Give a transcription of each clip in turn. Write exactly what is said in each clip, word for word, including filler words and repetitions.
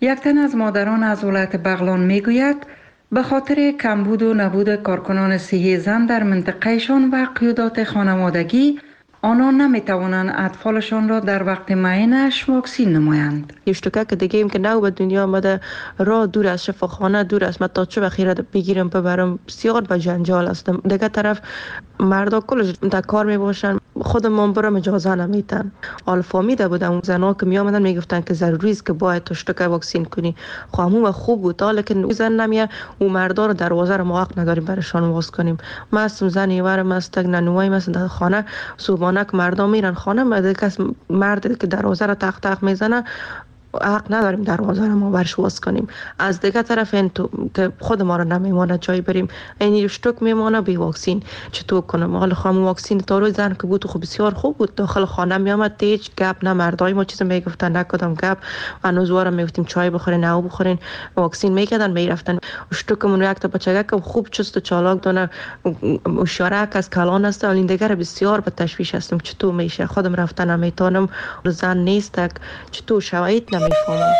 یک تن از مادران از ولایت بغلان میگوید به خاطر کمبود و نبود کارکنان صحی زن در منطقهشان و قیودات خانوادگی آنان نمیتوانند اطفالشان را در وقت معینش واکسین نمایند. یشتکه که دیگه ایم که نو به دنیا آمده، راه دور از شفاخانه دور است، من تا چه بخیره بگیرم ببرم بسیار به جنجال است. دیگه طرف مردا کلش در کار می باشن، خودمون برام اجازه نمیدن. حال فهمیده بودم اون زنا که می آمدن میگفتن که ضروری است که باید تشتکه واکسین کنی. خب همون خوب بود، لیکن زن نمیه و مردا رو دروازه رو موقع نداریم برشان واس کنیم. ما هستم زنی ورم است، ننوای مثلا در خانه صبحانه که مردم میرن خانه، مده کس مرد که دروازه رو تق تق میزنه حق نداریم دروازه رو ما برش واس کنیم. از دیگه طرف این تو که خود ما رو نمیمانه جای بریم، این اشتک میمانه بی واکسین چطور کنم؟ حالا خام واکسین تا روز زن که بود خب بسیار خوب بود، داخل خانه میامد هیچ گپ نه مردای ما چیز میگفتن نکدم گپ، هنوز وارم میگفتیم چای بخورین نه بخورین، واکسین میکردن میرفتن. اشتکمون یک تا بچگک که خوب چست و چالاک دونه اشاره از کلان است، ولی دیگه بسیار به تشویش هستم چطور میشه، خودم رفتن نمیتونم، زن نیست چطور شوید نمیفهمم.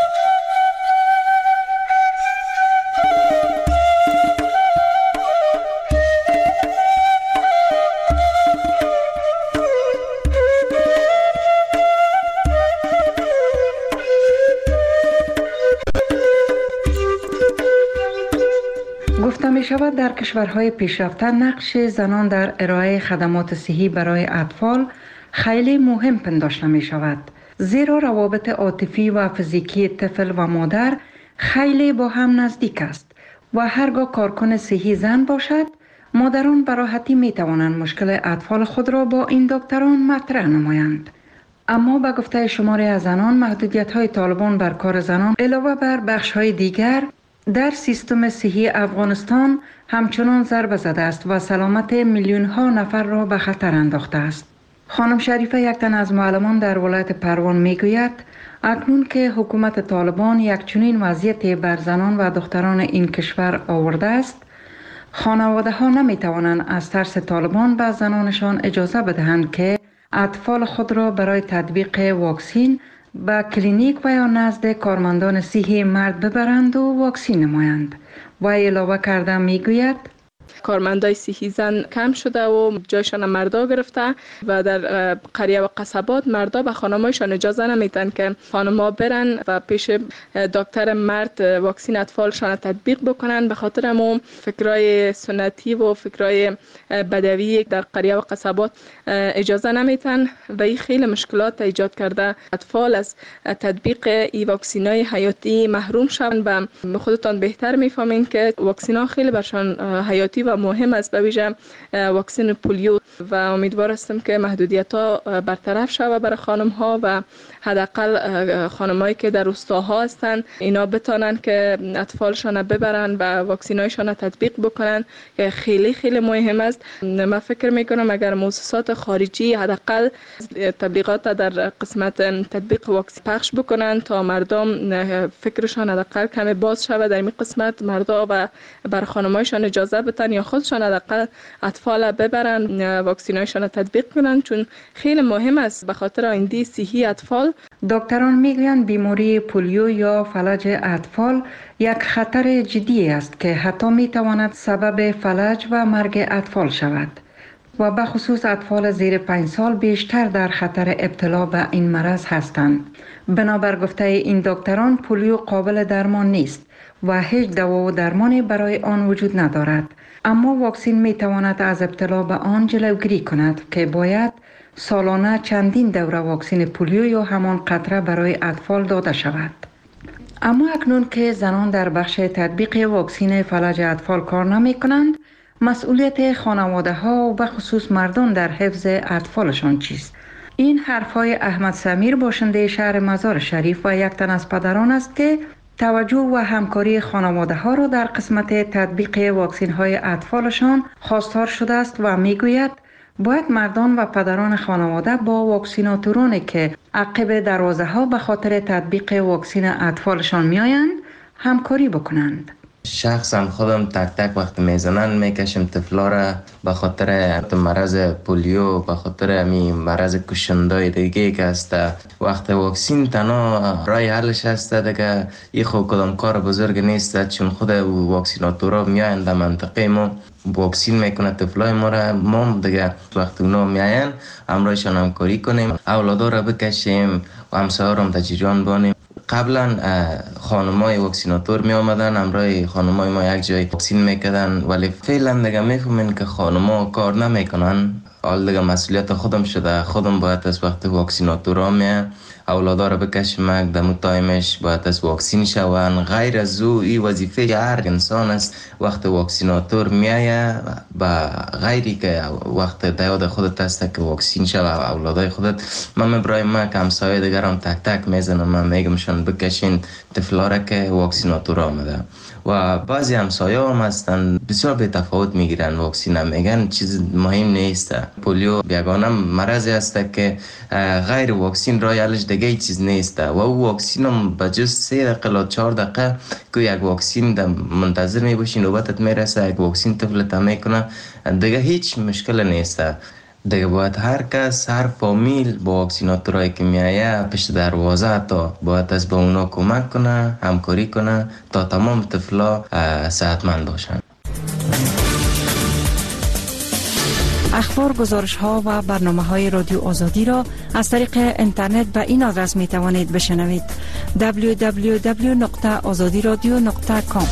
گفته می شود در کشورهای پیشرفته نقش زنان در ارائه خدمات صحی برای اطفال خیلی مهم پنداشته می شود، زیرا روابط عاطفی و فیزیکی طفل و مادر خیلی با هم نزدیک است و هرگاه کارکن صحی زن باشد، مادران به راحتی می توانند مشکل اطفال خود را با این دکتران مطرح نمایند. اما به گفته شماری از زنان، محدودیت های طالبان بر کار زنان علاوه بر بخش های دیگر در سیستم صحی افغانستان همچنان ضربه زده است و سلامت میلیون ها نفر را به خطر انداخته است. خانم شریفه یک تن از معلمان در ولایت پروان میگوید اکنون که حکومت طالبان یک چنین وضعیتی بر زنان و دختران این کشور آورده است، خانواده ها نمی توانند از ترس طالبان به زنانشان اجازه بدهند که اطفال خود را برای تطبیق واکسین به کلینیک و یا نزد کارمندان صحی مرد ببرند و واکسین نمایند. و علاوه کرده میگوید کارمندای صحی زن کم شده و جایشان مردا گرفته و در قریه و قصبات مردا به خانمایشان اجازه نمیدن که خانم‌ها برن و پیش دکتر مرد واکسین اطفالشان تطبیق بکنن. به خاطر همون فکرای سنتی و فکرای بدوی در قریه و قصبات اجازه نمیدن و این خیلی مشکلات ایجاد کرده. اطفال از تطبیق این واکسینای حیاتی محروم شوند و خودتان بهتر میفهمین که واکسینا خیلی برشان حیاتی و مهم است، به ویژه واکسن پولیو، و امیدوار هستم که محدودیت ها برطرف شود برای خانم ها و حداقل خانمایی که در روستاها هستند اینا بتونن که اطفالشان ببرن و واکسینایشان تطبیق بکنن که خیلی خیلی مهم است. من فکر میکنم اگر مؤسسات خارجی حداقل تبلیغات در قسمت تطبیق واکسن پخش بکنن تا مردم فکرشان حداقل کمی باز شود در این قسمت، مردا و بر خانمایشان اجازه بدن یا خودشان حداقل اطفال ببرن واکسینایشان تطبیق کنن، چون خیلی مهم است به خاطر آینده صحی اطفال. دکتران میگویند بیماری پولیو یا فلج اطفال یک خطر جدی است که حتی میتواند سبب فلج و مرگ اطفال شود و به خصوص اطفال زیر پنج سال بیشتر در خطر ابتلا به این مرض هستند. بنابر گفته این دکتران پولیو قابل درمان نیست و هیچ دوا و درمانی برای آن وجود ندارد، اما واکسین می تواند از ابتلا به آن جلوگیری کند که باید سالانه چندین دوره واکسن پولیو یا همان قطره برای اطفال داده شود. اما اکنون که زنان در بخش تطبیق واکسن فلج اطفال کار نمی کنند، مسئولیت خانواده ها و به خصوص مردان در حفظ اطفالشان چیست؟ این حرفای احمد سمیر باشنده شهر مزار شریف و یک تن از پدران است که توجه و همکاری خانواده ها را در قسمت تطبیق واکسین های اطفالشان خواستار شده است و میگوید باید مردان و پدران خانواده با واکسیناتورانی که عقب دروازه ها به خاطر تطبیق واکسن اطفالشان میآیند همکاری بکنند. شخصا خودم تک تک وقت میزنن میکشم طفلا را به خاطر مرض پولیو، به خاطر می مرض کشندای دیگه که است. وقت واکسین تنها رای حلش است دیگه. این خود کدام کار بزرگ نیست، چون خود واکسیناتورا میاین در منطقه ما واکسین میکنه طفلای ما را. ما دیگه وقت اونا میاین همراهشان همکاری کنیم، اولادا را بکشیم و همسایه را تجریان بانیم. قبلا خانمای واکسیناتور می آمدن همراه خانمای ما یک جای واکسین میکردن، ولی فعلا دیگه میفهمین که خانما کار نمیکنن. حال دیگه مسئولیت خودم شده، خودم باید از وقت واکسیناتورا می اولادا را بکشم دمو تایمش باید از واکسین شوند. غیر از او این وظیفه هر انسان است. وقت واکسیناتور میایه با غیری که وقت دیاد خودت است که واکسین شوه اولادای خودت. من برای ما که همسایه دیگرم تک تک میزنم، من میگمشون بکشین طفلا را که واکسیناتور آمده. و بعضی همسایه هم هستن بسیار به تفاوت میگیرن واکسین، هم میگن چیز مهم نیست. پولیو یگانه مرضی است که غیر واکسین رای حلش دیگه چیز نیست و او واکسین هم به جز سه دقیقه تا چهار دقیقه که یک واکسین منتظر میباشی نوبتت میرسه، یک واکسین طفلت میکنه دیگه هیچ مشکل نیست. دیگه باید هر کس، هر فامیل با واکسیناتورایی که میایه پشت دروازه تا باید از به اونا کمک کنه، همکاری کنه تا تمام طفلا صحتمند باشن. اخبار، گزارش ها و برنامه های رادیو آزادی را از طریق اینترنت به این آدرس می توانید بشنوید: دبلیو دبلیو دبلیو نقطه آزادی رادیو نقطه کام.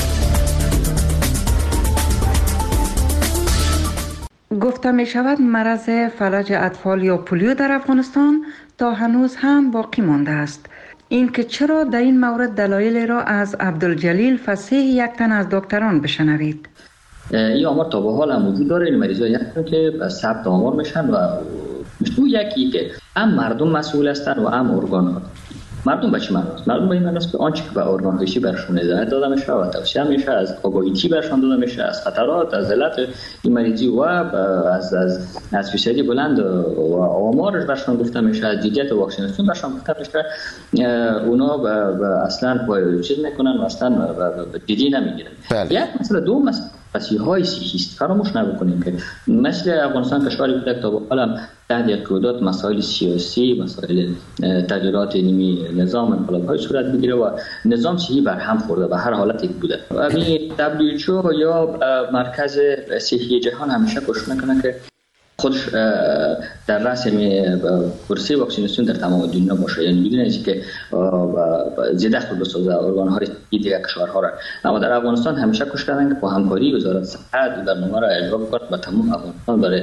گفته می شود مرض فلج اطفال یا پولیو در افغانستان تا هنوز هم باقی مانده است. این که چرا در این مورد دلایل را از عبدالجلیل فصیح، یک تن از دکتران، بشنوید. این آمار تا به حال هم وجود داره. این مریضا یکی که ثبت آمار میشن و تو یکی که هم مردم مسئول هستن و هم ارگان ها. مردم به چی معنی است؟ مردم به این معنی است که آنچه که به ارگان هایشی برشون هدایت داده میشه و توصیه میشه، از آگاهی برشون داده میشه، از خطرات، از علت این مریضی و از از از فیصدی بلند و آمارش برشون گفته میشه، از جدیت واکسیناسیون برشون گفته میشه. اونا اصلا پای چیز میکنن و اصلا جدی نمیگیرن. یک مسئله دو مسئله مسیحای سیاسی است. فراموش نکنیم که مثل افغانستان کشوری بوده که تا به حال تحت یک قیودات مسائل سیاسی، مسائل تغییرات نیمی نظام انقلاب‌های صورت میگیره و نظام صحی بر هم خورده به هر حالتی بوده. همین دبلیو اچ او یا مرکز صحی جهان همیشه کوشش میکنه که خودش در رأس پروسه واکسیناسیون در تمام دنیا باشه، یعنی بدون اینکه زیاده خود بسازه ارگان‌های دیگر کشورها را. اما در افغانستان همیشه کوشش کردن که با همکاری وزارت صحت برنامه را اجرا کنند و تمام افغانستان برای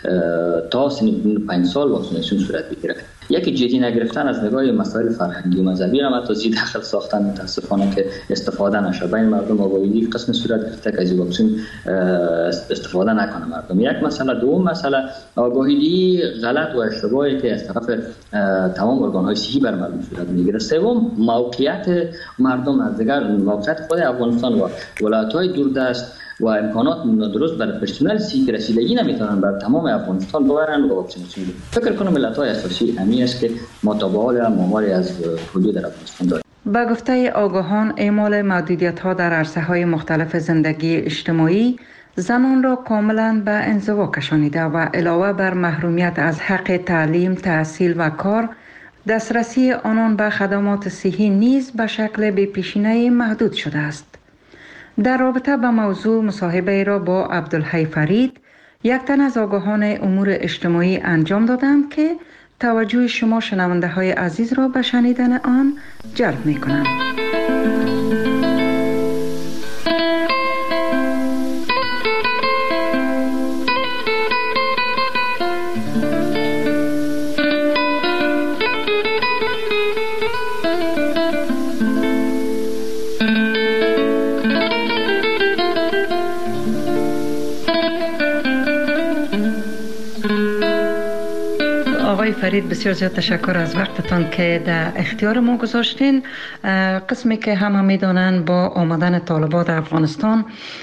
تا سن پنج سال واکسیناسیون صورت بگیره. یکی جدی نگرفتن از نگاه مسائل فرهنگی و مذهبی را تا زیر داخل ساختن متاسفانه که استفاده نشه. بین مردم آگاهی قسم صورت گرفته که از واکسن استفاده نکنه مردم. یک مسئله. دوم مسئله آگاهی غلط و اشتباهی که از طرف تمام ارگان‌های صحی بر مردم صورت میگیره. سوم موقعیت مردم از دیگر، موقعیت خود افغانستان و ولایت‌های دوردست و امکانات نادرست برای پرسنل صحی که رسیدگی نمیتونن بر تمام افغانستان ببرن و واکسیناسیون. فکر کنم ملت‌های اساسی همین است که ما تا به حال ماماری از پولیو در افغانستان داریم. با گفته آگاهان، اعمال محدودیت‌ها در عرصه‌های مختلف زندگی اجتماعی زنان را کاملا به انزوا کشانیده و علاوه بر محرومیت از حق تعلیم، تحصیل و کار، دسترسی آنان به خدمات صحی نیز به شکل بی‌پیشینه‌ای محدود شده است. در رابطه با موضوع مصاحبه را با عبدالحی فرید، یک تن از آگاهان امور اجتماعی انجام دادم که توجه شما شنونده های عزیز را به شنیدن آن جلب می کنم. فرید بسیار زیاد تشکر از وقتتان که در اختیار ما گذاشتین. قسمی که همه میدانن با آمدن طالبان در افغانستان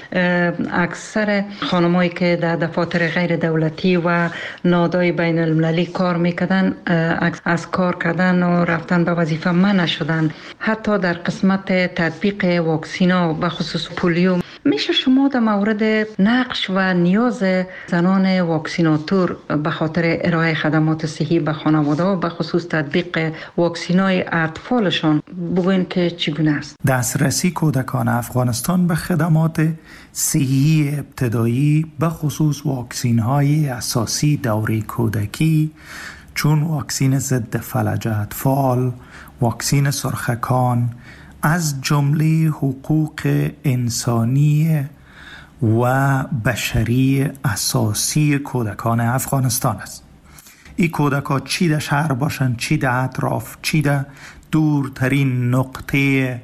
اکثر خانمایی که در دفاتر غیر دولتی و نهادهای بین المللی کار میکردن از کار کردن و رفتن به وظیفه منع شدن. حتی در قسمت تطبیق واکسینا به خصوص پولیو میشه شما در مورد نقش و نیاز زنان واکسیناتور به خاطر ارائه خدمات صحی به خانواده و به خصوص تطبیق واکسینای اطفالشان بگوین که چگونه است؟ دسترسی کودکان افغانستان به خدمات صحی ابتدایی به خصوص واکسین‌های اساسی دوره کودکی چون واکسین ضد فلج اطفال، واکسین سرخکان از جمله حقوق انسانی و بشری اساسی کودکان افغانستان است. این کودکان چی در شهر باشند، چی در اطراف، چی در دورترین نقطه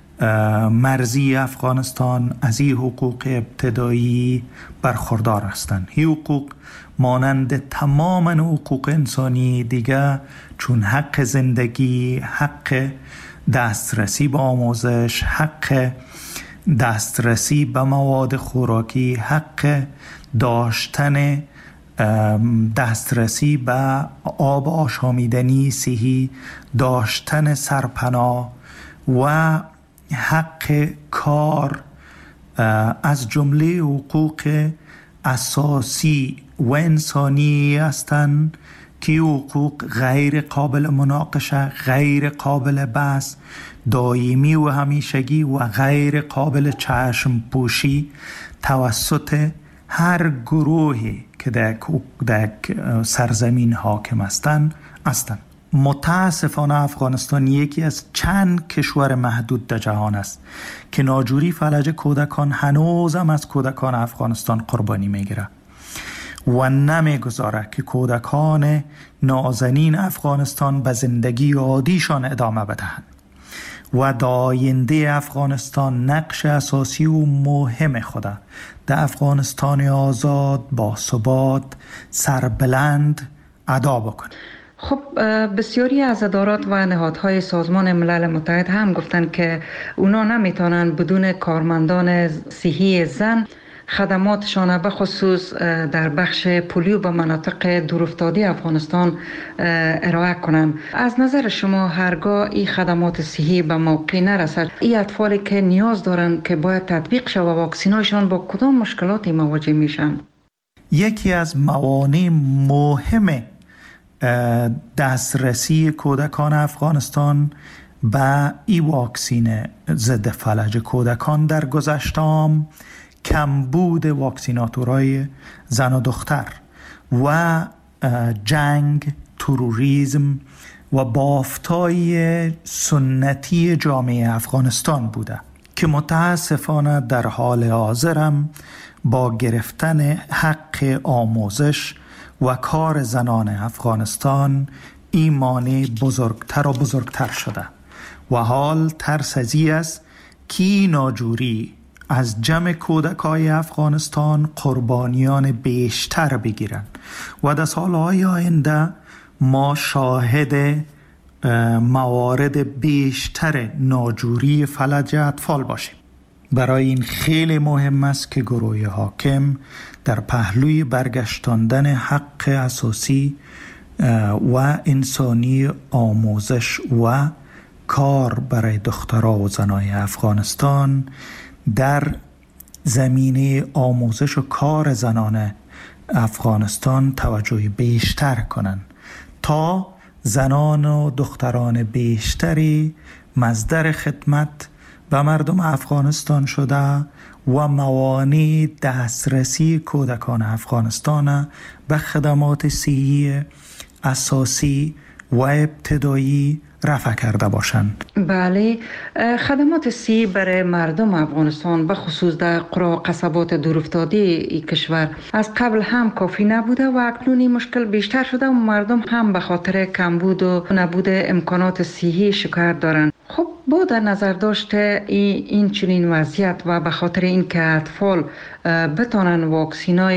مرزی افغانستان از این حقوق ابتدایی برخوردار هستند. این حقوق مانند تمام حقوق انسانی دیگه چون حق زندگی، حق دسترسی به آموزش، حق دسترسی به مواد خوراکی، حق داشتن دسترسی به آب آشامیدنی صحی، داشتن سرپناه و حق کار از جمله حقوق اساسی و انسانی هستند که حقوق غیر قابل مناقشه، غیر قابل بحث، دائمی و همیشگی و غیر قابل چشم پوشی توسط هر گروهی که در, در سرزمین حاکم هستند هستند. متاسفانه افغانستان یکی از چند کشور محدود در جهان است که ناجوری فلج کودکان هنوزم از کودکان افغانستان قربانی میگیره و نمیگذاره که کودکان نازنین افغانستان به زندگی عادیشان ادامه بدهند و در آینده افغانستان نقش اساسی و مهم خود در افغانستان آزاد با ثبات سربلند ادا بکنند. خب بسیاری از ادارات و نهادهای سازمان ملل متحد هم گفتن که اونا نمیتونن بدون کارمندان صحی زن خدماتشان به خصوص در بخش پولیو به مناطق دورافتاده افغانستان ارائه کنند. از نظر شما هرگاه این خدمات صحی به موقع نرسد، این اطفالی که نیاز دارن که باید تطبیق شود و واکسیناشان با کدام مشکلاتی مواجه میشن؟ یکی از موانع مهم دسترسی کودکان افغانستان به این واکسین ضد فلج کودکان در گذشته کمبود واکسیناتورهای زن و دختر و جنگ، تروریسم و بافتای سنتی جامعه افغانستان بوده که متاسفانه در حال حاضرم با گرفتن حق آموزش و کار زنان افغانستان این مانع بزرگتر و بزرگتر شده و حال ترس از این است که ناجوری از جمع کودکای افغانستان قربانیان بیشتر بگیرند و در سالهای آینده ما شاهد موارد بیشتر ناجوری فلج اطفال باشیم. برای این خیلی مهم است که گروه حاکم در پهلوی برگشتاندن حق اساسی و انسانی آموزش و کار برای دخترها و زنای افغانستان در زمینه آموزش و کار زنان افغانستان توجه بیشتر کنند تا زنان و دختران بیشتری مصدر خدمت به مردم افغانستان شده و موانع دسترسی کودکان افغانستان به خدمات صحی اساسی و ابتدایی رفع کرده باشند. بله، خدمات صحی برای مردم افغانستان به خصوص در قرى و قصبات دورافتاده این کشور از قبل هم کافی نبوده و اکنون این مشکل بیشتر شده و مردم هم به خاطر کمبود و نبود امکانات صحی شکایت دارند. خب با در نظر داشته این, این چنین وضعیت و به خاطر این که اطفال بتانن واکسینای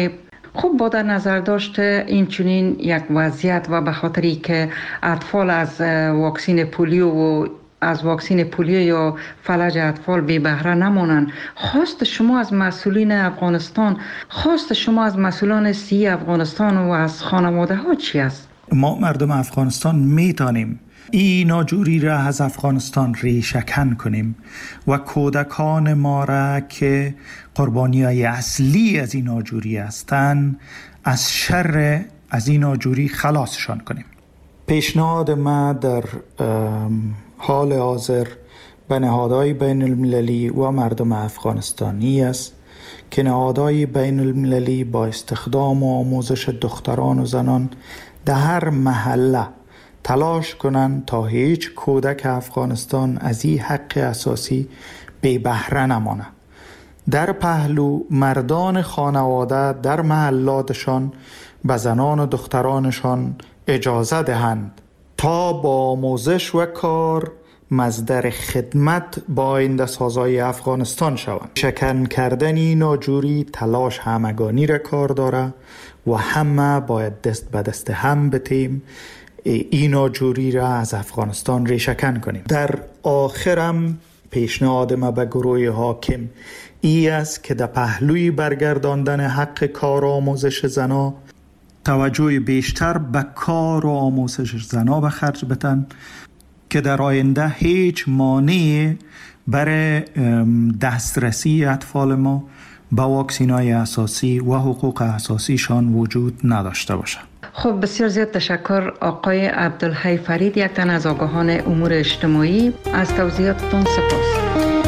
خب با در نظر داشت این چنین یک وضعیت و به خاطری که اطفال از واکسین پولیو و از واکسین پولیو یا فلج اطفال بی بهره نمانند، خواست شما از مسئولین افغانستان، خواست شما از مسئولان صحی افغانستان و از خانواده ها چی است؟ ما مردم افغانستان میتونیم این ناجوری را از افغانستان ریشه‌کن کنیم و کودکان ما را که قربانیای اصلی از این ناجوری هستند از شر از این ناجوری خلاصشان کنیم. پیشنهاد ما در حال حاضر به نهادهای بین المللی و مردم افغانستانی است که نهادهای بین المللی با استخدام و آموزش دختران و زنان در هر محله تلاش کنند تا هیچ کودک افغانستان از این حق اساسی بی بهره نمانه. در پهلو مردان خانواده در محلاتشان به زنان و دخترانشان اجازه دهند تا با آموزش و کار مصدر خدمت با آینده سازای افغانستان شوند. شکن کردن ناجوری تلاش همگانی را کار داره و همه باید دست به دست هم بتیم این ناجوری را از افغانستان ریشه‌کن کنیم. در آخرم پیشنهاد ما به گروه حاکم ای است که در پهلوی برگرداندن حق کار و آموزش زنا توجه بیشتر به کار و آموزش زنا به خرج بدن که در آینده هیچ مانعی برای دسترسی اطفال ما به واکسین‌های اساسی و حقوق اساسیشان وجود نداشته باشد. خب بسیار زیاد تشکر آقای عبدالحی فرید، یک تن از آگاهان امور اجتماعی. از توضیحاتتون سپاس.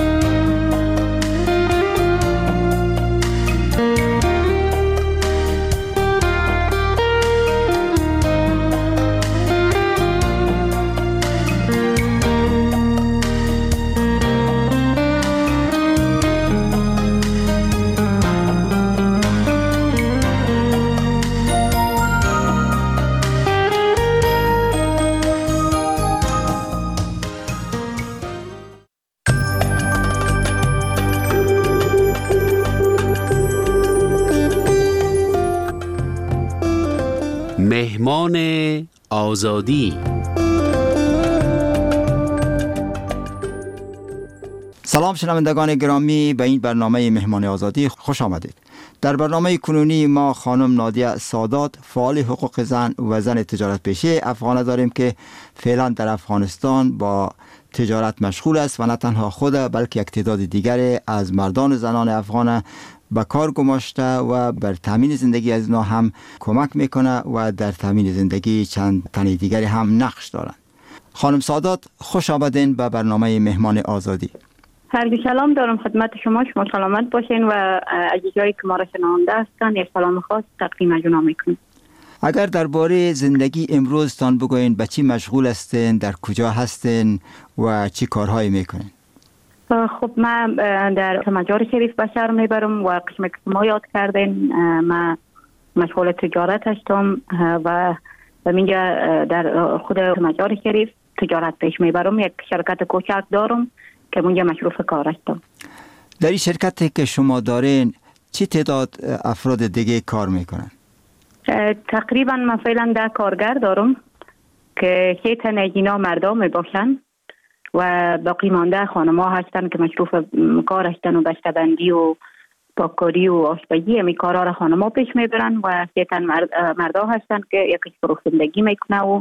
مهمان آزادی. سلام شنوندگان گرامی، به این برنامه مهمان آزادی خوش آمدید. در برنامه کنونی ما خانم نادیه سادات، فعال حقوق زن و زن تجارت پیشه افغانه داریم که فعلا در افغانستان با تجارت مشغول است و نه تنها خود بلکه یک تعداد دیگر از مردان و زنان افغان به کار گماشته و بر تامین زندگی از اینا هم کمک میکنه و در تامین زندگی چند تن دیگری هم نقش دارند. خانم سادات، خوش آمدین به برنامه مهمان آزادی. هر سلام دارم خدمت شما، شما سلامت باشین و از جایی که ما را شنونده هستن یک سلام خاص تقدیم جنا میکنم. اگر درباره زندگی امروزتان بگوین، به چی مشغول هستین، در کجا هستین و چی کارهایی میکنین؟ خب من در مجار شریف به شهر میبرم و قسم که ما یاد کردین من مشغول تجارت هستم و اینجا در خود مجار شریف تجارت پیش میبرم. یک شرکت کوچک دارم که اونجا مصروف کار هستم. در این شرکتی که شما دارین چی تعداد افراد دیگه کار میکنن؟ تقریبا من فعلا ده کارگر دارم که سه تن از اینا مردا می باشن و باقی مانده خانم‌ها هستن که مصروف کار هستن و بسته‌بندی و پاککاری و آشپزی همی کارها را خانم‌ها پیش میبرن و سه تن مردا هستن که یکیش فروختندگی میکنه و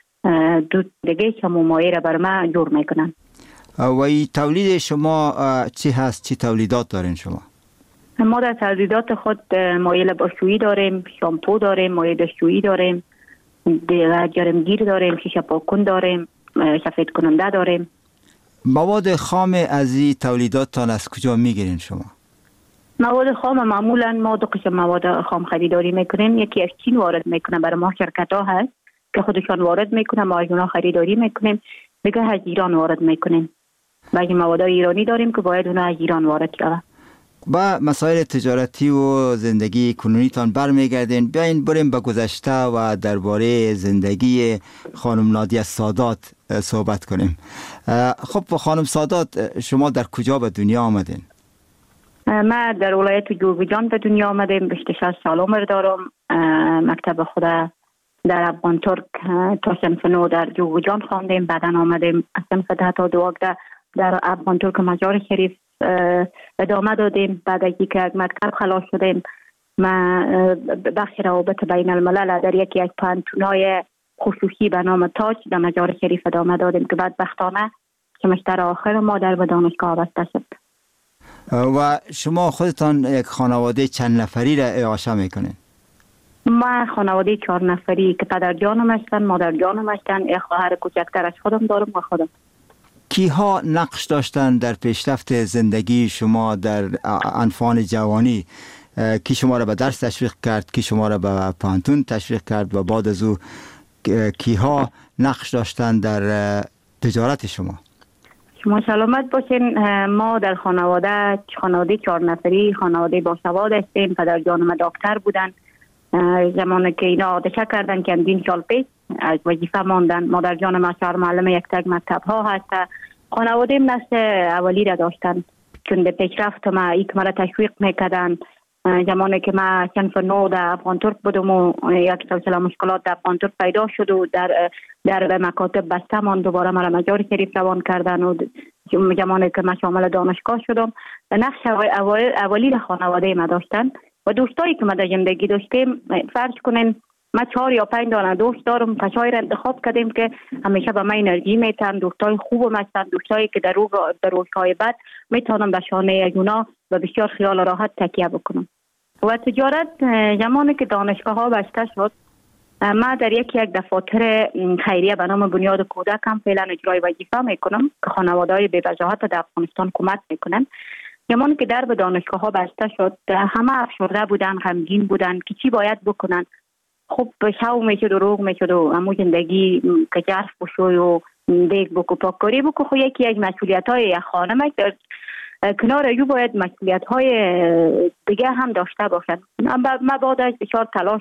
دو دیگه که ممایه را بر ما جور میکنن. و این تولید شما چی هست؟ چی تولیدات دارین شما؟ ما در تولیدات خود مایع لباسشویی داریم، شامپو داریم، مایع دستشویی داریم، دیگه جرمگیر داریم، شیشه پاککن داریم، سفید کننده داریم. مواد خام از این تولیداتتان از کجا میگیرین شما؟ مواد خام معمولا ما دو قسم مواد خام خریداری میکنیم. یکی از چین وارد میکنه، برای ما شرکت ها هست که خودشان وارد میکنه، ما از اونا خریداری میکنیم. دیگه از ایران وارد میکنیم. بعضی مواد ایرانی داریم که باید اونا از ایران وارد شود. با مسائل تجارتی و زندگی کنونیتان برمیگردین. بیاین بریم به گذشته و درباره زندگی خانم نادیه سادات صحبت کنیم. خب خانم سادات، شما در کجا به دنیا آمدین؟ ما در ولایت جوزجان به دنیا آمدیم. بیست و شش سال عمر دارم. مکتب خود در افغان ترک تا صنف نو در جوزجان خواندیم. بعدا آمدیم از صنف ده تا دوازده در افغان ترک مزار شریف ادامه دادیم. بعد از اینکه از مکتب خلاص شدیم ما بخش روابط بین الملل در یکی از پانتونای خصوصی به نام تاج در مزار شریف ادامه دادیم که بعد بختانه سمستر آخر ما در به دانشگاه بسته شد. و شما خودتان یک خانواده چند نفری را اعاشه میکنین؟ ما خانواده چهار نفری که پدر جانم هستن، مادر جانم هستن، یک خواهر کوچکتر از خودم دارم و خودم. کیها نقش داشتن در پیشرفت زندگی شما در انفان جوانی؟ کی شما را به درس تشویق کرد، کی شما را به پانتون تشویق کرد و بعد از او کیها نقش داشتن در تجارت شما؟ شما سلامت باشین. ما در خانواده خانواده چهار نفری خانواده باسواد هستیم. پدر جانم دکتر بودن. زمانی که اینا آدشه کردن که اندین سال پیش از وظیفه ماندن. مادر جانم اشعار معلم یک تک مکتب ها هست. خانواده نسل اولی را داشتن چون به پیشرفت ما ایک مرا تشویق میکردن. زمانی که ما صنف نو در افغان ترک بودم و یک سلسله مشکلات در افغان ترک پیدا شد و در در مکاتب بسته مان، دوباره مرا مزار شریف روان کردن و زمانی که ما شامل دانشگاه شدم نقش اولی را خانواده ما داشتن. و دوستایی که ما در زندگی داشتیم، فرض کنین ما چهار یا پنج دانه دوست دارم. کسایی را انتخاب کردیم که همیشه به من انرژی میتن، دوستای خوبم هستن، دوستایی که در روز در روزهای بعد میتونم به شانه اونا و بسیار خیال راحت تکیه بکنم. و تجارت زمانی که دانشگاه ها بسته شد، ما در یکی یک دفاتر خیریه به نام بنیاد کودکم فعلا اجرای وظیفه میکنم که خانواده‌های بی وجاهت در افغانستان کمک میکنن. زمانی که در به دانشگاه ها بسته شد، همه افسرده بودن، غمگین بودن که چی باید بکنن. خب شو میشد و روغ میشد و همو زندگی که جرف بشوی و دیگ بکو پاکاری بکو. خب یکی از مسئولیت های یک خانم در کنار ایو باید مسئولیت های دیگه هم داشته باشن. من بعد از بسیار تلاش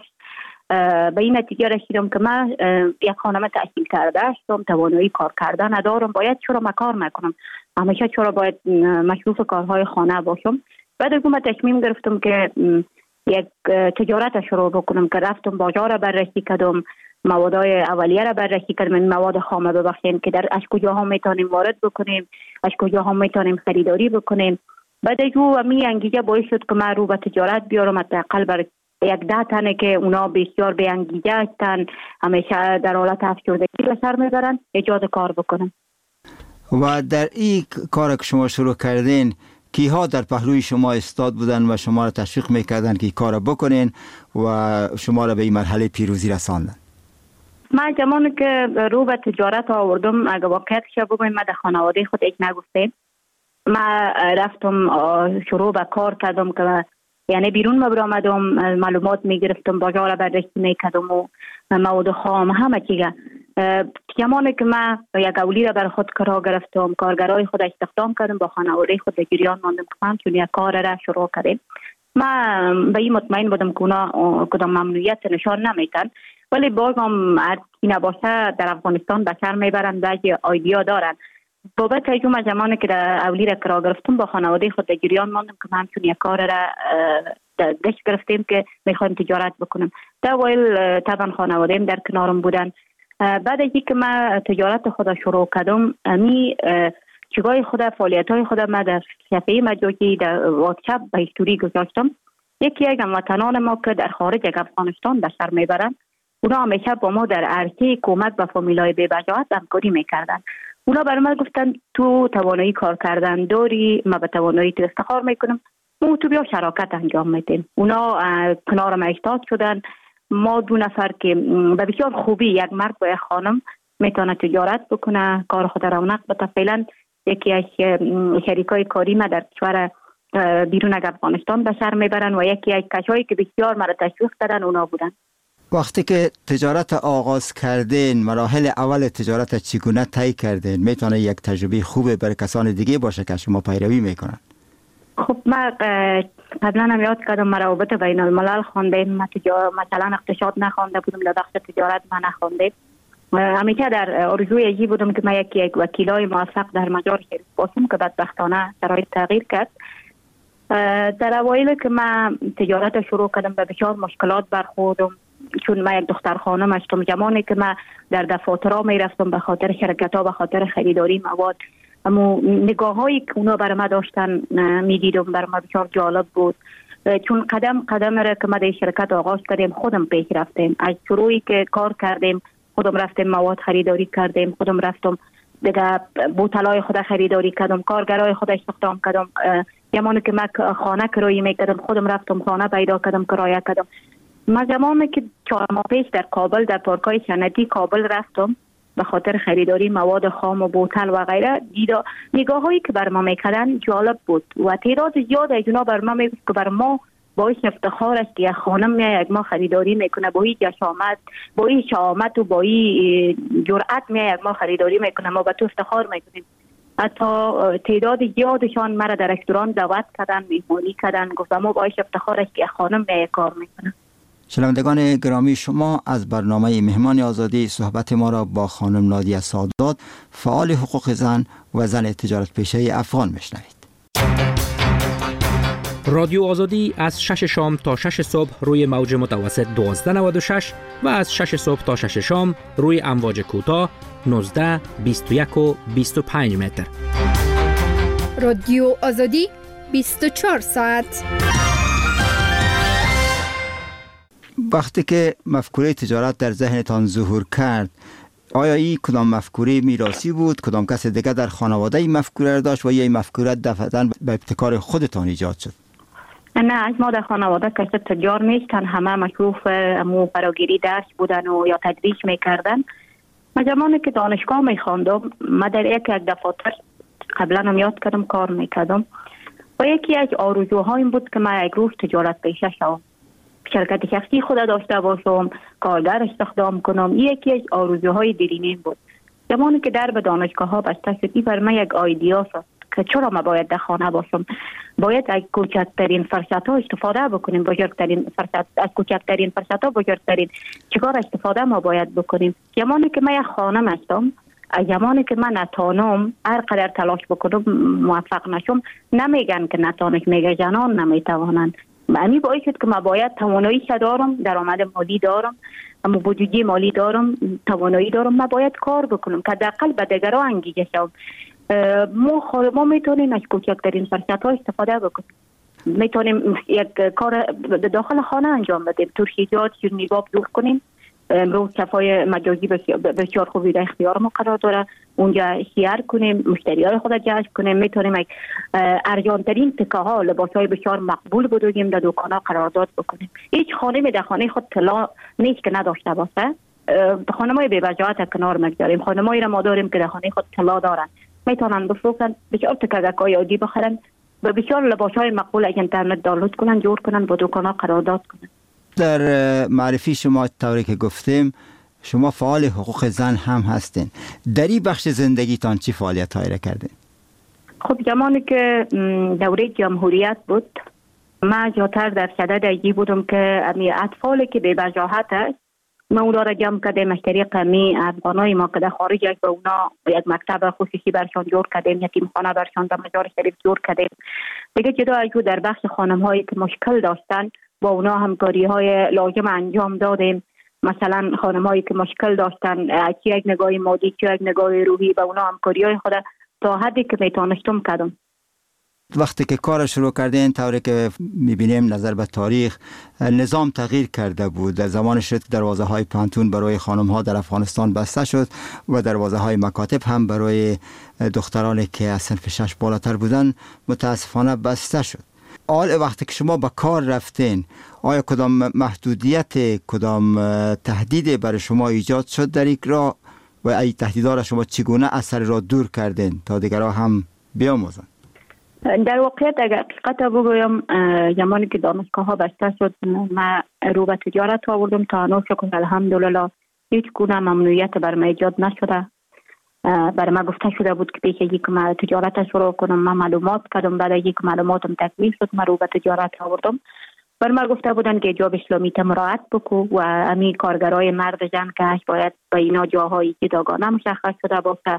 به این نتیجه رسیدم که من یک خانم تحصیل کرده هستم، توانایی کار کردن ندارم، باید چرا من کار نکنم، همیشه چرا باید مصروف کارهای خانه باشم. بعد از اون تصمیم گرفتم که یک تجارت شروع بکنم که رفتم بازار را بررسی کردم، موادهای اولیه را بررسی کردم، این مواد خام ببخشید که در از کجاها میتونیم وارد بکنیم، از کجاها میتونیم خریداری بکنیم. بعد از اون می انگیزه باعث شد که من رو به تجارت بیارم، حداقل بر یک ده تنه که اونا بسیار به انگیزه هستن، همیشه در حالت افسردگی به سر میبرن، ایجاد کار بکنم. و در این کار که شما شروع کردین، کیها در پهلوی شما استاد بودن و شما را تشویق میکردن که کار بکنین و شما را به این مرحله پیروزی رساندن؟ من زمانی که رو به تجارت آوردم، اگه واقعیت شو بگویم، من در خانواده خود هیچ نگفتم. من رفتم شروع به کار کردم که یعنی بیرون ما برآمدم، معلومات میگرفتم، بازار را بررسی میکردم و مواد خام همه چیزا. زمانی که من یک اولی را بر خود کار گرفتم، کارگرای خود استخدام کردم، با خانواده خود در جریان ماندم که همچون یک کار را شروع کردیم. من به این مطمئن بودم که اونا کدام ممنوعیت نشان نمیتن، ولی باز هم هر کی نباشه در افغانستان به سر میبرن، بعضی ایدیا دارن. بابت ایجوم از زمانی که در اولی را کار گرفتم، با خانواده خود در جریان ماندم که همچون یک کار را دست گرفتیم که میخوایم تجارت بکنم. در اوایل طبعا خانواده‌ام در کنارم بودن. بعد از اینکه من تجارت خود شروع کردم، می چیزای خود، فعالیت‌های خود ما در صفحه مجازی در واتساپ به هیستوری گذاشتم. یکی از هموطنان ما که در خارج از افغانستان به سر میبرن، اونا همیشه با ما در عرصه کمک به فامیلای بی وجاهت همکاری میکردن. اونا برای من گفتن تو توانایی کار کردن داری، ما به توانایی تو افتخار میکنم، ما تو بیا شراکت انجام میدیم. اونا کنار ما ایستاد شدن. ما دو نفر که به بسیار خوبی، یک مرد و یک خانم، میتونه تجارت بکنه، کار خود رونق بده. فعلا یکی از شریکای کاری ما در کشور بیرون از افغانستان به سر میبرن و یکی از کسایی که بسیار مرا تشویق دادن اونا بودن. وقتی که تجارت آغاز کردین، مراحل اول تجارت چگونه طی کردین؟ میتونه یک تجربه خوبه برای کسان دیگه باشه که شما پیروی میکنن. خب من قبلا هم یاد کردم روابط بین الملل خواندم، مثلا اقتصاد نخوانده بودم، در بخش تجارت من نخوانده. همیشه در آرزوی ای بودم که من یکی یک وکیلای موفق در مجال شریف باشم که بدبختانه شرایط تغییر کرد. در اوایل که من تجارت شروع کردم به بسیار مشکلات برخوردم، چون من یک دختر خانم هستم. زمانی که من در دفاترها می رفتم به خاطر شرکت ها، به خاطر خریداری مواد، اما نگاه هایی که اونا برای من داشتن می دیدم برای من بسیار جالب بود. چون قدم قدم را که ما در شرکت آغاز کردیم خودم پیش رفتیم. از شروعی که کار کردیم خودم رفتیم مواد خریداری کردیم، خودم رفتم دیگه بوتلای خود خریداری کردم، کارگرای خود استخدام کردم. زمانی که من خانه کرایه میکردم خودم رفتم خانه پیدا کردم، کرایه کردم. من زمانی که چهار ماه پیش در کابل در پارکای صنعتی کابل رفتم به خاطر خریداری مواد خام و بوتل و غیره، دیدا نگاه هایی که بر ما میکردن جالب بود و تعداد زیاد از اونا بر ما میگفت که بر ما باعث افتخار است که یک خانم میاد یک ما خریداری میکنه، با این جشامت، با این شامت و با این جرأت میاد یک ما خریداری میکنه، ما به تو افتخار میکنیم. حتی تعداد زیادشان مرا در رستوران دعوت کردن، میهمانی کردن، گفتم ما باعث افتخار است که یک خانم میاد کار میکنه. شنوندگان گرامی، شما از برنامه مهمان آزادی صحبت ما را با خانم نادیه سادات، فعال حقوق زن و زن تجارت پیشه افغان میشنوید. رادیو آزادی از شش شام تا شش صبح روی موج متوسط دوازده نود و شش و از شش صبح تا شش شام روی امواج کوتاه نوزده، بیست و یک و بیست و پنج متر. رادیو آزادی بیست و چهار ساعت. وقتی که مفکوره تجارت در ذهنتان ظهور کرد، آیا این کدام مفکوره میراثی بود، کدام کس دیگه در خانواده این مفکوره را داشت و یا این مفکوره دفعتاً به ابتکار خودتان ایجاد شد؟ نه، از ما در خانواده کسی تجار نیستن، همه مشروف امو فراگیری درس بودن و یا تدریس میکردن. من زمانی که دانشگاه میخواندم، من در یک یک دفاتر قبلا هم یاد کردم کار میکردم و یکی از آرزوهایم بود که من یک روز تجارت پیشه شوم، شرکت شخصی خود داشته باشم، کارگر استخدام کنم. یکی از آرزوهای دیرینه بود. زمانی که در به دانشگاه ها بسته شد، بر من یک آیدیا شد که چرا ما باید در خانه باشم، باید از کوچکترین فرصت ها استفاده بکنیم، بزرگترین فرصت از کوچکترین فرصت ها بزرگترین چیکار استفاده ما باید بکنیم. زمانی که من یک خانم هستم، از زمانی که من نتانم هر قدر تلاش بکنم موفق نشم، نمیگن که نتانش، میگه جنان نمیتوانند. معنی باعث شد که من باید توانایی دارم، درآمد مالی دارم، اما بودجه مالی دارم، توانایی دارم، من باید کار بکنم که حداقل به دیگران انگیزه شوم. ما ما میتونیم از کوچکترین فرصت ها استفاده بکنیم. میتونیم یک کار داخل خانه انجام بدیم، ترشیجات یا نباب دور کنیم. امروز صفای مجازی بسیار خوبی در اختیار ما قرار داره، اونجا شیر کنیم، مشتری های خود جذب کنیم. میتونیم یک ارزانترین تکه ها، لباس های بسیار مقبول بدویم، در دکان ها قرارداد بکنیم. هیچ خانمی در خانه خود طلا نیست که نداشته باشه. خانمای بی وجاهت کنار مگذاریم، خانمایی را ما داریم که در خانه خود طلا دارن، میتونن بفروشن، بسیار تکه های عادی بخرن، و بسیار لباس های مقبول از اینترنت دانلود کنن، جور کنن، با دکان ها قرارداد کنن. در معرفی شما طوری که گفتیم شما فعال حقوق زن هم هستین. در این بخش زندگیتان چی فعالیت هایی را کردین؟ خب زمانی که دوره جمهوریت بود، من زیادتر در صدد ایجی بودم که امی اطفالی که به وجاهت است، ما اونا را جمع کردیم از طریق می افغانای ما که در خارج است، به اونا یک مکتب خصوصی برشان جور کردیم، یتیم خانه برشان در مزار شریف جور کردیم. دیگه جدا از در بخش خانم هایی که مشکل داشتن، با اونا همکاری های لازم انجام دادیم. مثلا خانم هایی که مشکل داشتن، چه یک نگاه مادی چه یک نگاه روحی، با اونا همکاری های خود تا حدی که میتونستم کردم. وقتی که کار شروع کردین، طوری که میبینیم نظر به تاریخ، نظام تغییر کرده بود. در زمان شد که دروازه های پانتون برای خانم ها در افغانستان بسته شد و دروازه های مکاتب هم برای دخترانی که از صنف شش بالاتر بودن متاسفانه بسته شد. آل وقتی که شما به کار رفتین، آیا کدام محدودیت، کدام تهدید برای شما ایجاد شد در یک راه و ای تهدیدها را شما چگونه اثر را دور کردین تا دیگرها هم بیاموزند؟ در واقعیت اگر حقیقت بگویم، زمانی که دانشگاه ها بسته شد، من رو به تجارت آوردم. تا هنوز شکر الحمدلله هیچ گونه ممنوعیت بر من ایجاد نشده. برای من گفته شده بود که پیش از اینکه من تجارت شروع کنم، من معلومات کردم، بعد از اینکه معلوماتم تکمیل شد من رو به تجارت آوردم. برای من گفته بودن که حجاب اسلامی تا مراعات بکو و امی کارگرای مرد زن که هست باید با اینا جاهای جداگانه مشخص شده باشه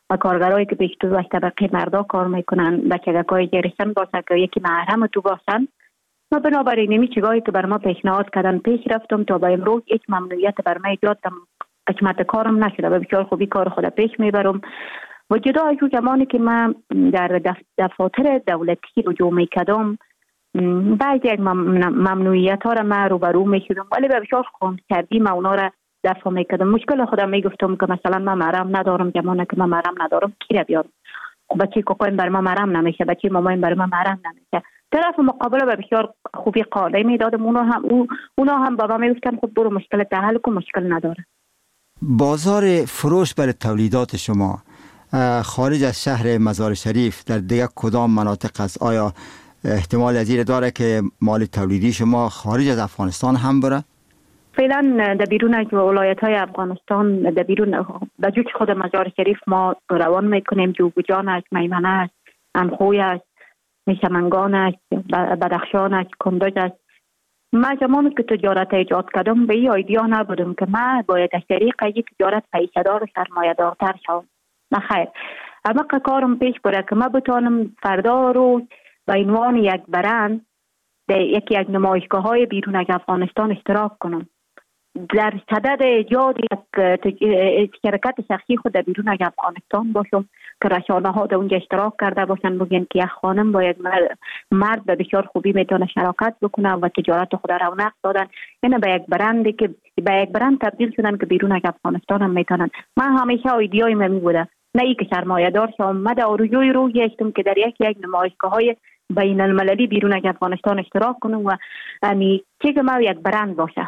و کارگرایی که بیشتر از طبقه مردا کار میکنن، بچگکای گریشن باشن که یکی محرم تو باشن. ما بنابراین نمی چیزایی که بر ما پیشنهاد کردن پیش رفتم تا به امروز هیچ ممنوعیت بر ما ایجاد قسمت کارم نشده و بسیار خوبی کار خود پیش میبرم. و جدا از اون زمانی که من در دفاتر دولتی رجوع میکردم بعضی از ممنوعیت ها را من روبرو میشدم، ولی به بسیار خونسردی من اونا را دفع میکردم. مشکل خودم میگفتم که مثلا من محرم ندارم، زمانی که من محرم ندارم کی را بیارم؟ بچه کوکایم بر ما محرم نمیشه، بچه مامایم بر ما محرم نمیشه. طرف مقابل به بسیار خوبی قاعده میدادم، اونا هم اونا هم بابا میگفتن خب برو مشکل تحل کن، مشکل نداره. بازار فروش برای تولیدات شما خارج از شهر مزار شریف در دیگر کدام مناطق است؟ آیا احتمال از این داره که مال تولیدی شما خارج از افغانستان هم بره؟ فعلا در بیرون از ولایت های افغانستان، در بیرون در جوش خود مزار شریف ما روان میکنیم. جوگجان است، میمنه است، انخوی است، میشمنگان است، بدخشان است، کندوز است. من زمانی که تجارت ایجاد کردم به این ایدیا نبودم که من باید از طریق این تجارت پیشه‌دار و سرمایه‌دارتر شوم. نه خیر، اما کارم پیش بره که من بتانم فردا روز به عنوان یک برند در یکی از نمایشگاه های بیرون از افغانستان اشتراک کنم، در صدد ایجاد یک شرکت شخصی خود در بیرون از افغانستان باشم که رسانه ها در اونجا اشتراک کرده باشن، بگن که یک خانم با یک مرد به بسیار خوبی میتونه شراکت بکنه و تجارت خود رونق دادن. یعنی به یک برندی که به یک برند تبدیل شدن که بیرون از افغانستان هم میتونن. من همیشه ایدیای من بوده نه ای که سرمایه دار شم، من در آرزوی روحی هستم که در یک یک نمایشگاه های بین المللی بیرون از افغانستان اشتراک کنم و یعنی چیز ما یک برند باشه.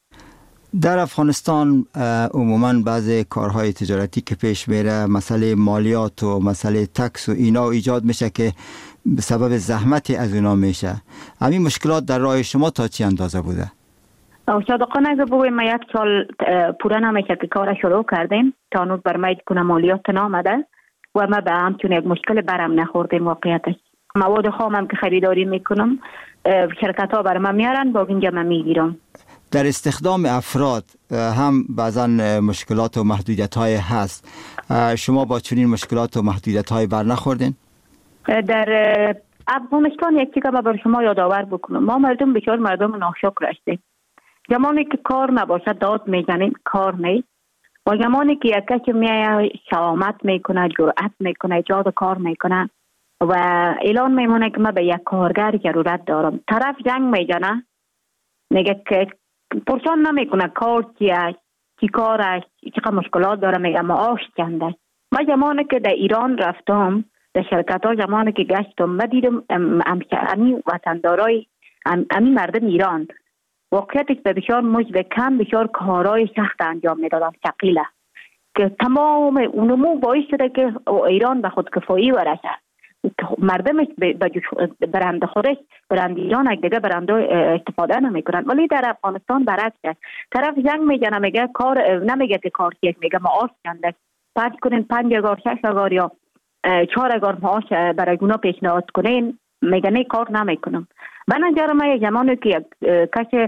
در افغانستان عموما بعضی کارهای تجارتی که پیش میره، مسئله مالیات و مسئله تکس و اینا ایجاد میشه که به سبب زحمتی از اونا میشه. همین مشکلات در راه شما تا چی اندازه بوده؟ صادقانه اگه بگویم ما یک سال پوره نمیشه که کار شروع کردیم تا هنوز بر ما کنه مالیات نامده و ما به همچون یک مشکل برم نخوردیم. واقعیتش مواد خامم که خریداری میکنم شرکت ها بر ما میارن، با اینجا من میگیرم. در استخدام افراد هم بعضا مشکلات و محدودیت های هست. شما با چنین مشکلات و محدودیت های بر نخوردین؟ در افغانستان یک چیز که بر شما یادآور بکنم، ما مردم بسیار مردم ناشکر هستیم. زمانی که کار نباشه داد میزنیم، کار نیست. و زمانی که یک کسی میاد شهامت میکنه، جرأت میکنه، ایجاد کار میکنه و اعلان میمونه که من به یک کارگر ضرورت دارم، طرف جنگ میزنه، میگه که پرسان نمیکنه کار چیه، چی کار است، چقدر مشکلات داره، میگه معاش چند است. من زمانی که در ایران رفتم، در شرکت ها زمانی که گشتم، من دیدم امی وطندارای امی مردم ایران واقعیتش به بسیار مجد کم بسیار کارهای سخت انجام میدادن، ثقیله، که تمام اونمو باعث شده که ایران به خودکفایی برسه. مردمش برند خودش برند ایران یک دیگه برند استفاده نمیکنن. ولی در افغانستان برعکس است. طرف جنگ میگه میگه کار نمیگه که کار چیه، میگه معاش چنده، پنج کنین پنج هزار شش هزار یا چهار هزار معاش برای اونا پیشنهاد کنین، میگه نه کار نمیکنم. به نظر من یک زمانی که کسی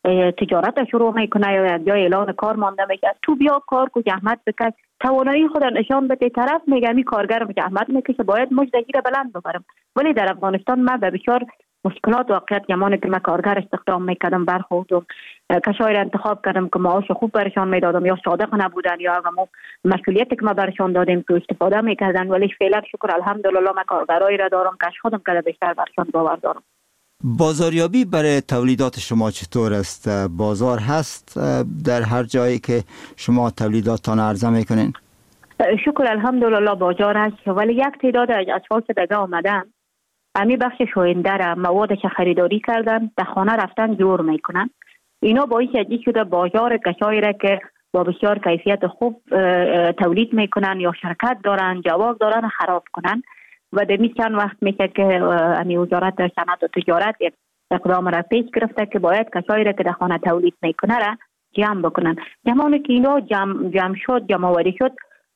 تجارت شروع میکنه یا یا اعلان کار مانده میگه تو بیا کار کو، زحمت بکش، توانایی خود نشان بده، طرف میگه می کارگرم زحمت میکشه باید مجدگیر بلند ببرم. ولی در افغانستان من به بسیار مشکلات واقعیت زمانی که من کارگر استخدام میکردم برخوردم، کسایی را انتخاب کردم که معاش خوب برشان میدادم یا صادق نبودن یا همون مسئولیتی که ما برشان دادیم که استفاده میکردن. ولی فعلا شکر الحمدلله من کارگرایی را دارم که خودم کده بیشتر برشان باور دارم. بازاریابی برای تولیدات شما چطور است؟ بازار هست در هر جایی که شما تولیداتتان عرضه میکنین؟ شکر الحمدلله بازار هست، ولی یک تعداد از اشخاص دیگه آمدن امی بخش شوینده را موادش خریداری کردن در خانه رفتن جور میکنن. اینا باعث ازی شده بازار کسایی را که با بسیار کیفیت خوب تولید میکنن یا شرکت دارن جواز دارن خراب کنن و دمی چند وقت میشه که امی وزارت صنعت و تجارت یک اقدام را پیش گرفته که باید کسایی را که در خانه تولید میکنه را جمع بکنن. زمانی که اینا جمع, جمع شد، جمع آوری شد،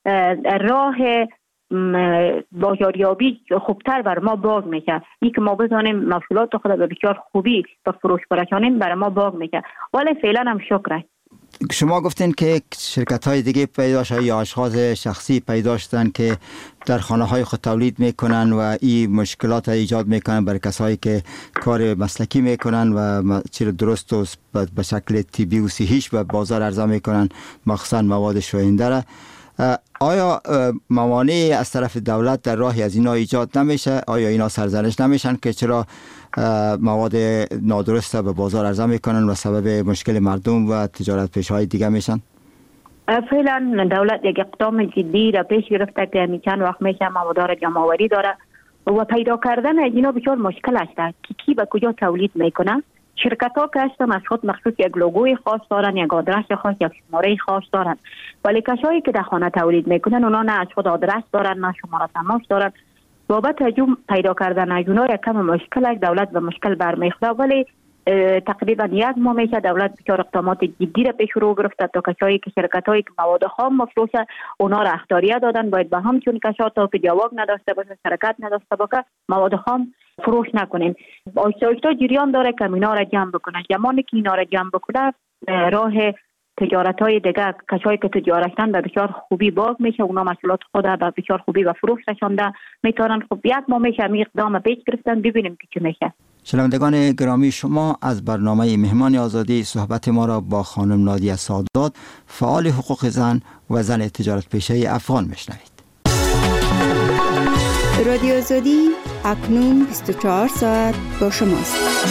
راه بازاریابی خوبتر بر ما باز میشه. این که ما بزنیم محصولات خود به بسیار خوبی به فروش برسانیم بر ما باز میشه. ولی فعلا هم شکر است. شما گفتین که شرکت های دیگه پیدا شد یا اشخاص شخصی پیدا شدن که در خانه های خود تولید میکنن و این مشکلات ایجاد میکنن برای کسایی که کار مسلکی میکنن و چیز درست و به شکل طبی و صحیح و بازار عرضه میکنن، مخصوصا مواد شوینده را. آیا موانعی از طرف دولت در راهی از اینا ایجاد نمیشه؟ آیا اینا سرزنش نمیشن که چرا مواد نادرست به بازار عرضه میکنن و سبب مشکل مردم و تجارت پیشهای دیگه میشن؟ فعلا دولت یک اقدام جدی را پیش گرفته که میچند وقت میشه مواد جمع آوری داره و پیدا کردن اینا بسیار مشکل است که کی به کجا تولید میکنه. شرکت ها که هستن از خود مخصوص یک لوگوی خاص دارن، یک آدرس خاص، یک شماره خاص دارن، ولی کسایی که در خانه تولید میکنن اونا نه از خود آدرس دارن نه شماره تماس دارن. بابت هجوم پیدا کردن اینا یک کم مشکل است، دولت به مشکل برمیخوره، ولی تقریبا یک ماه میشه دولت بسیار اقدامات جدی را پیش رو گرفته تا کسایی که شرکت هایی که مواد خام مفروشه اونا را اختیاریه دادن باید به همچون کسات تا که جواب نداشته باشه، شرکت نداشته باشه، مواد خام فروش نکنین. آیسته آیسته جریان داره که اینا را جمع بکنه. زمانی که اینا را جمع بکنه راه تجارت های دیگه کسایی که تجارتن به بسیار خوبی باز میشه، اونا محصولات خود به بسیار خوبی و فروش رسانده میتونن. خب یک ماه میشه می اقدام پیش گرفتن، ببینیم که چه میشه. شنوندگان گرامی، شما از برنامه مهمان آزادی صحبت ما را با خانم نادیه سادات، فعال حقوق زن و زن تجارت پیشه افغان میشنوید. رادیو آزادی اکنون بیست و چهار ساعت با شماست.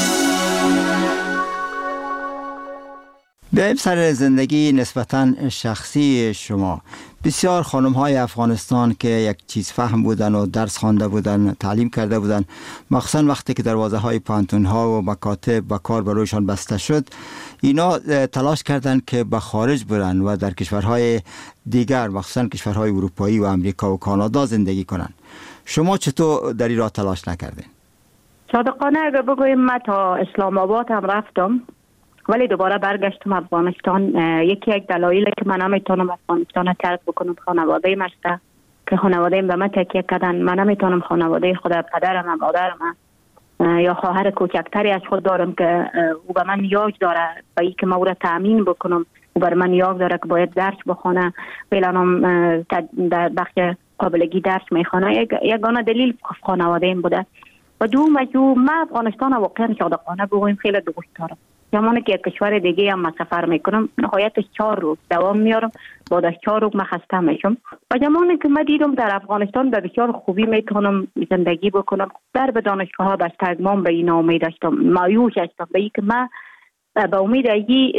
بیاییم سر زندگی نسبتاً شخصی شما. بسیار خانم های افغانستان که یک چیز فهم بودن و درس خوانده بودن، تعلیم کرده بودن، مخصوصاً وقتی که دروازه های پانتون ها و مکاتب و کار برویشان بسته شد، اینا تلاش کردند که به خارج برن و در کشورهای دیگر، مخصوصاً کشورهای اروپایی و امریکا و کانادا زندگی کنند. شما چطور در این راه تلاش نکردین؟ صادقانه اگر بگویم من تا اسلام آباد هم رفتم ولی دوباره برگشتم افغانستان. یکی یک دلایل که من نمیتونم افغانستان ترک بکنم خانواده مشته که خانواده به من تکیه کردن. من نمیتونم خانواده خود، پدرم، مادرم یا خواهر کوچکتری از خود دارم که او به من نیاز داره و ای که ما او را تامین بکنم. او بر من نیاز داره که باید درس بخونه، فعلا در بخش قابلگی درس میخونه. یگانه دلیل خانواده این بوده. و دوم از او من افغانستان واقعا صادقانه بگویم خیلی دوست دارم. زمانی که کشور دیگه هم سفر میکنم نهایتش چهار روز دوام میارم، بعد از چهار روز من خسته میشم. و زمانی که من دیدم در افغانستان به بسیار خوبی میتونم زندگی بکنم، در به دانشگاه ها بسته اگمان به این امید داشتم، مایوس هستم به این که من به امید ای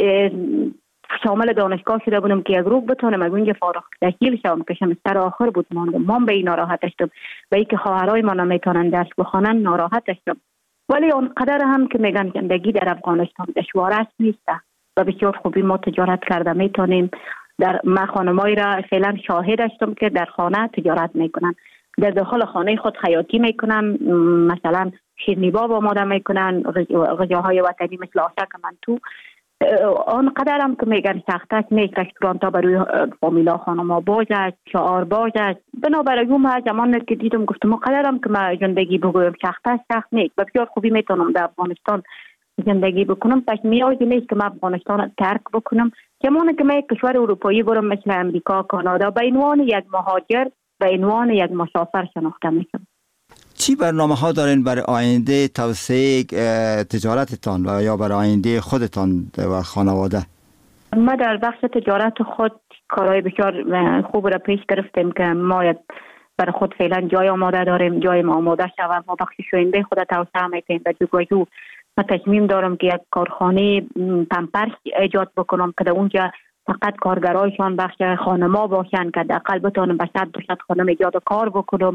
شامل دانشگاه شده بودم که یک روز بتونم از اونجا فارغ تحصیل شوم که سمستر آخر بود ماندم. من به این ناراحت هستم، به این که خواهرای من نمیتونن درس بخونن ناراحت هستم. ولی اونقدر هم که میگن زندگی در افغانستان دشوار است نیست و بسیار خوبی ما تجارت کرده میتونیم. در من خانمایی را فعلا شاهد هستم که در خانه تجارت میکنن، در داخل خانه خود خیاطی میکنن، مثلا شیرینی باب آماده میکنن، غذاهای وطنی مثل آشک منتو. آنقدر هم که میگن سخت است نیست. رستورانت ها برای فامیلا خانم ها باز است، شعار باز است. بنابراین اون زمان که دیدم گفتم قدر هم که من زندگی بگویم سخت است سخت نیست، بسیار خوبی میتونم در افغانستان زندگی بکنم. پس نیازی نیست که من افغانستان ترک بکنم. زمانی که من یک کشور اروپایی برم مثل امریکا، کانادا، به عنوان یک مهاجر، به عنوان یک مسافر شناخته میشم. چی برنامه ها دارین برای آینده توسعه تجارتتان و یا برای آینده خودتان و خانواده؟ ما در بخش تجارت خود کارهای بسیار خوب را پیش گرفتیم که ما برای خود فعلا جای آماده داریم، جای ما آماده شود. ما بخش شوینده خود توسعه میتیم و جوگویو من تصمیم دارم که یک کارخانه پمپرس ایجاد بکنم که در اونجا فقط کارگرایشان بخش خانما باشن که دقیقا بتونم به صد دو صد خانم ایجاد کار بکنم.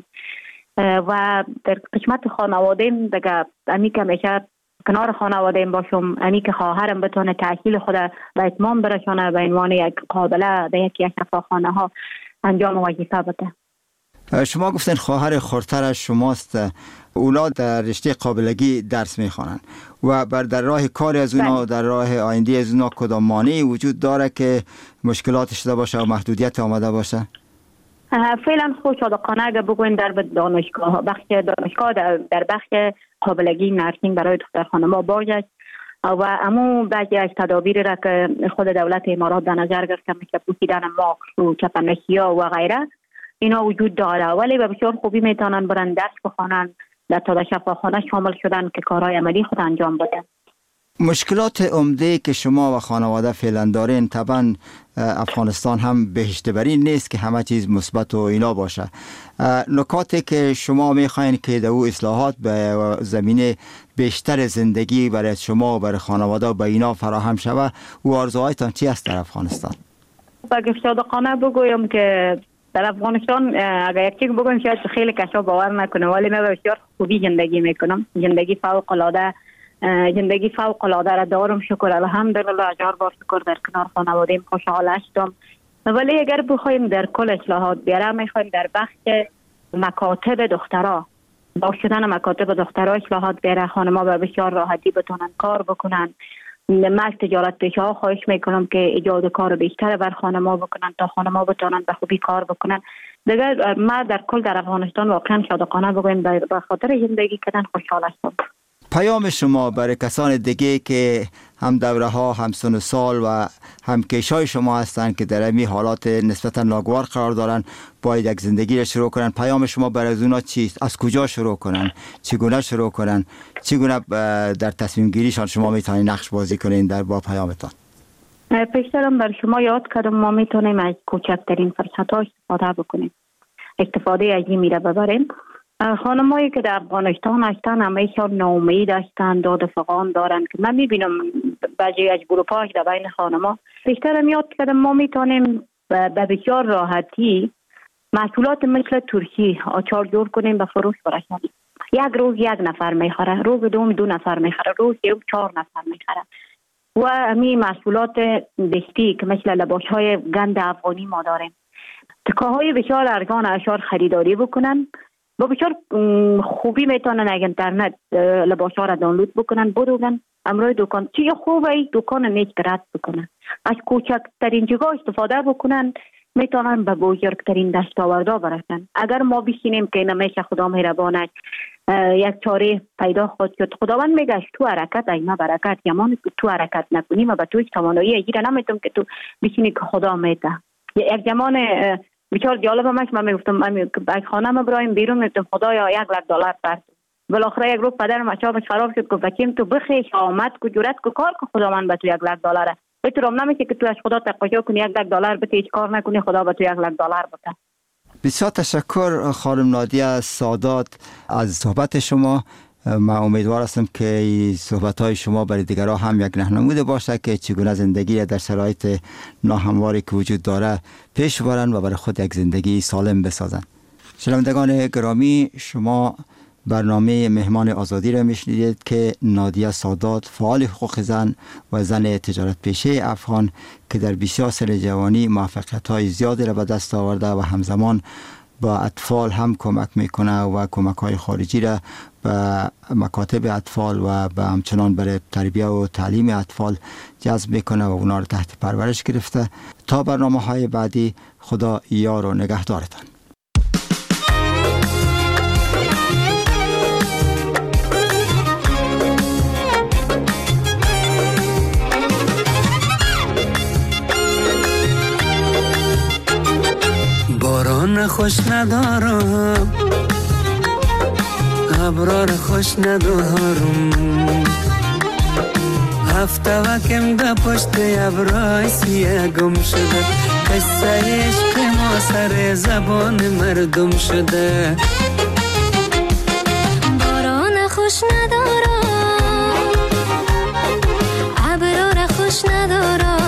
و در قسمت خانواده دیگه امی که میشه کنار خانواده باشم، امی که خواهرم بتونه تحصیل خود به اتمام برسونه، به عنوان یک قابله در یکی از شفاخانه ها انجام وظیفه بده. شما گفتین خواهر خردتر شماست، اونا در رشته قابلگی درس میخوانن و بر در راه کار از اونا، در راه آینده از اونا کدام مانعی وجود داره که مشکلات شده باشه و محدودیت آمده باشه؟ فعلا خود صادقانه اگر بگوین در دانشگاه بخش دانشگاه در, در بخش قابلگی نرسینگ برای دختر خانما باز است. و امو بعضی از تدابیر را که خود دولت امارات در نظر گرفته مثل پوشیدن ماسک و کفنشیا و غیره اینا وجود داره، ولی به بسیار خوبی میتونن برن درس بخونن، در تا شفاخانه شامل شدن که کارهای عملی خود انجام بدن. مشکلات عمده که شما و خانواده فعلا دارین، طبعا افغانستان هم بهشت بری نیست که همه چیز مثبت و اینا باشه. نکاتی که شما میخواین که در او اصلاحات به زمینه بیشتر زندگی برای شما و برای خانواده و به اینا فراهم شود و آرزوهایتان چی است در افغانستان؟ اگر صادقانه بگویم که در افغانستان اگر یک چیز بگویم شاید خیلی کسا باور نکنه، ولی من بسیار خوبی زندگی میکنم. زندگی فوق العاده زندگی فوق العاده را دارم، شکر الحمدلله، هزار بار شکر. در کنار خانواده‌ام خوشحال هستم. ولی اگر بخوایم در کل اصلاحات بیارم، میخوایم در بخش مکاتب دخترها با شدن مکاتب دخترها اصلاحات بیاره، خانم‌ها به بسیار راحتی بتونن کار بکنن. من تجارت پیشه‌ها خواهش میکنم که ایجاد کار بیشتر بر خانم‌ها بکنن تا خانم‌ها بتونن به خوبی کار بکنن. دیگر ما در کل در افغانستان واقعا صادقانه بگویم به خاطر زندگی کردن خوشحال هستم. پیام شما برای کسان دیگه که هم دوره ها، هم سن و سال و هم کشای شما هستند که در این حالات نسبتا ناگوار قرار دارن، باید یک زندگی را شروع کنن، پیام شما برای اونا چیست؟ از کجا شروع کنن؟ چگونه شروع کنن؟ چگونه در تصمیم گیریشان شما میتونید نقش بازی کنین در با پیامتان؟ پیشترم بر شما یاد کردم ما میتونیم از کوچکترین فرصت ها استفاده بکنیم، استفاده از این میره ببریم. خانمایی که در افغانستان هستن همیشه ناامید هستن، داد فغان دارن که من میبینم بعضی از گروپاش در بین خانما. بیشترم یاد کردم ما میتونیم به بسیار راحتی محصولات مثل ترکی آچار جور کنیم، به فروش برسونیم. یک روز یک نفر میخره، روز دوم دو نفر میخره، روز سوم چهار نفر میخره. و همین محصولات دستی که مثل لباسهای گند افغانی ما داریم. تکاهای بسیار ارزان اشار خریداری بکنن، با بسیار خوبی میتونن از اینترنت لباس ها را دانلود بکنن، بروگن امروی دکان چیه خوبه ای دکان نیچ رد بکنن، از کوچکترین جگاه استفاده بکنن میتونن به بزرگترین دستاوردها برسن. اگر ما بشینیم که نمیشه خدا مهربانه یک چاره پیدا خود شد، خداوند میگه تو حرکت اینا برکت، یمان تو حرکت نکنیم و به توش توانایی اگیره نمیتونم که تو بشینی که خدا میده. یک زمان بسیار جالب همش من میگفتم من از خانه ما برایم بیرون میگفتم خدایا یک لک دلار فرد. بالاخره یک روز پدرم اعصابش خراب شد گفت بچیم تو بخیش آمد کو جرأت کو کار کو خدا من به تو یک لک دلاره. بهترم نمیشه که تو از خدا تقاضا کنی یک لک دلار بده هیچ کار نکنی خدا به تو یک لک دلار بده. بسیار تشکر خانم نادیه سادات از صحبت شما. من امیدوار هستم که صحبت‌های شما برای دیگران هم یک راهنمود باشه که چگونه زندگی در شرایط ناهمواری که وجود داره پیش برن و برای خود یک زندگی سالم بسازن. شنوندگان گرامی، شما برنامه مهمان آزادی را میشنیدید که نادیه سادات، فعال حقوق زن و زن تجارت پیشه افغان که در بسیار سن جوانی موفقیت‌های زیادی را به دست آورده و همزمان با اطفال هم کمک میکنه و کمک های خارجی را به مکاتب اطفال و به همچنان برای تربیه و تعلیم اطفال جذب میکنه و اونا رو تحت پرورش گرفته. تا برنامه های بعدی، خدا یار و نگهدارتان. باران خوش ندارم، ابرار خوش ندارم، هفته وکم ده پشت ابرای سیه گم شده، قصه عشق ما سر زبان مردم شده. باران خوش ندارم، ابرار خوش ندارم،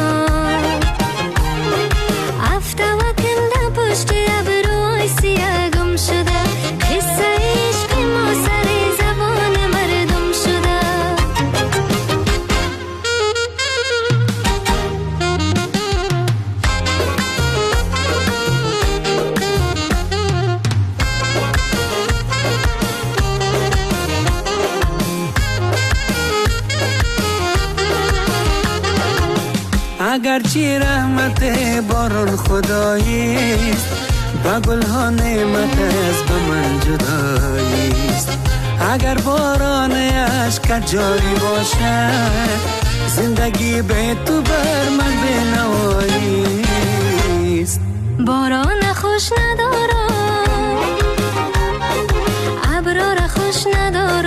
اگرچه رحمت باران خداییست، با گل ها نعمت از به من جداییست. اگر باران عشق جاری باشد زندگی به تو بر من بنوایی است. باران خوش ندارم ابرار خوش ندارم